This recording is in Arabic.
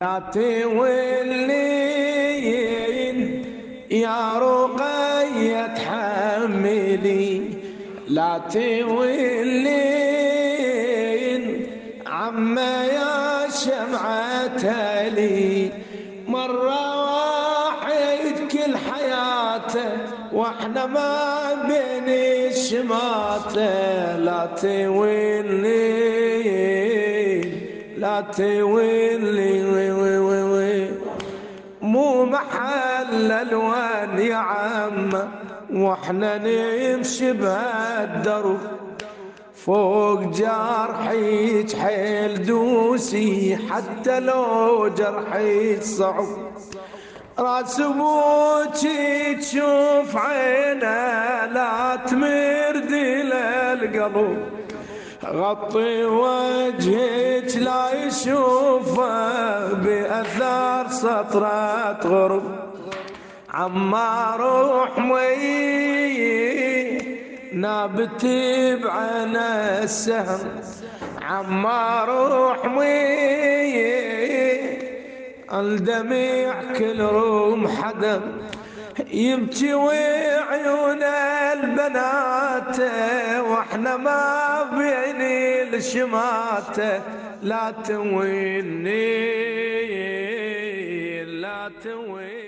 لا تولين يا رقية تحملي، لا تولين عما يا شمعة لي، مرة واحد كل حياته واحنا ما بين الشماتة. لا تولين لا تولي مو محل الوان يا عمه، واحنا نمشي بهالدرب فوق جرحيك حيل دوسي، حتى لو جرحيك صعب راس ابوكي تشوف عينه لا تمرد للقلب، غطي وجهك لا يشوفه بأثار سطرة غرب. عما روح مي نابت بعين السهم، عما روح مي الدميع كل رمح دم، يبكي وعيون البنات واحنا ما بين الشماتة. لا تويني لا تويني